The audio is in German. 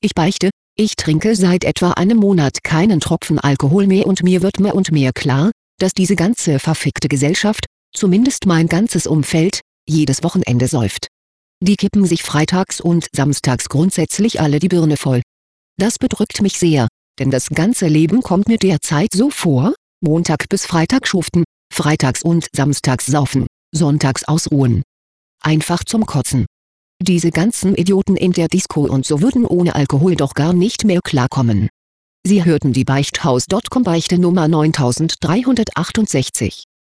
Ich beichte, ich trinke seit etwa einem Monat keinen Tropfen Alkohol mehr und mir wird mehr und mehr klar, dass diese ganze verfickte Gesellschaft, zumindest mein ganzes Umfeld, jedes Wochenende säuft. Die kippen sich freitags und samstags grundsätzlich alle die Birne voll. Das bedrückt mich sehr, denn das ganze Leben kommt mir derzeit so vor: Montag bis Freitag schuften, freitags und samstags saufen, sonntags ausruhen. Einfach zum Kotzen. Diese ganzen Idioten in der Disco und so würden ohne Alkohol doch gar nicht mehr klarkommen. Sie hörten die Beichthaus.com Beichte Nummer 9368.